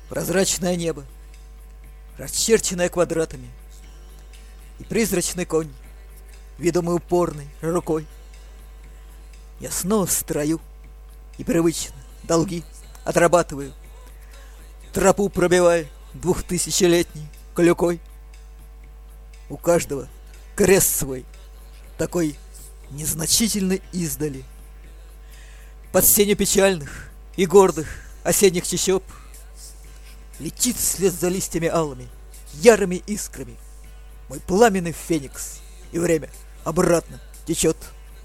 Прозрачное небо, расчерченное квадратами, и призрачный конь, ведомый упорной рукой. Я снова в строю и привычно долги отрабатываю, тропу пробивая 2000-летней клюкой. У каждого крест свой, такой незначительный издали. Под сенью печальных и гордых осенних чащоб летит вслед за листьями алыми, ярыми искрами мой пламенный феникс, и время обратно течет.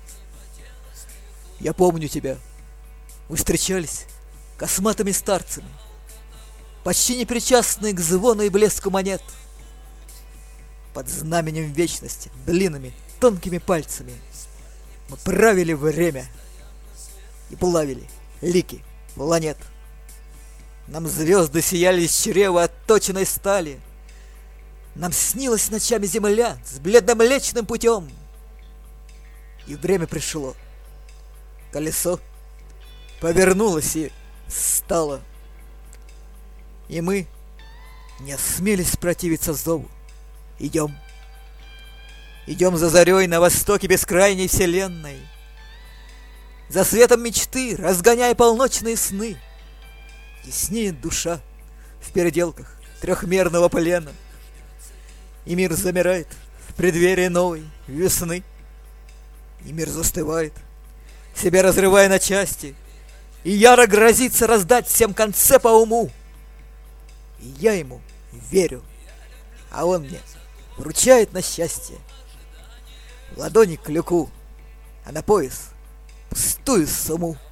Я помню тебя. Мы встречались косматыми старцами, почти непричастные к звону и блеску монет. Под знаменем вечности, длинными, тонкими пальцами мы правили время и плавили лики планет. Нам звезды сияли из чрева отточенной стали. Нам снилась ночами земля с бледно-млечным путем. И время пришло. Колесо повернулось и стало. И мы не осмелись противиться зову. Идем. Идем за зарей на востоке бескрайней вселенной, за светом мечты, разгоняя полночные сны. Яснеет душа в переделках трехмерного плена, и мир замирает в преддверии новой весны. И мир застывает, себя разрывая на части, и яро грозится раздать всем конце по уму. И я ему верю, а он мне вручает на счастье в ладони клюку, а на пояс пустую сумму.